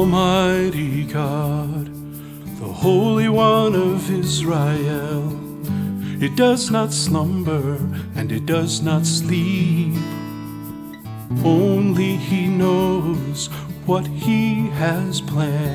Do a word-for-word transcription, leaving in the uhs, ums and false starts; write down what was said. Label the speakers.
Speaker 1: Almighty God, the Holy One of Israel. It does not slumber and it does not sleep. Only He knows what He has planned.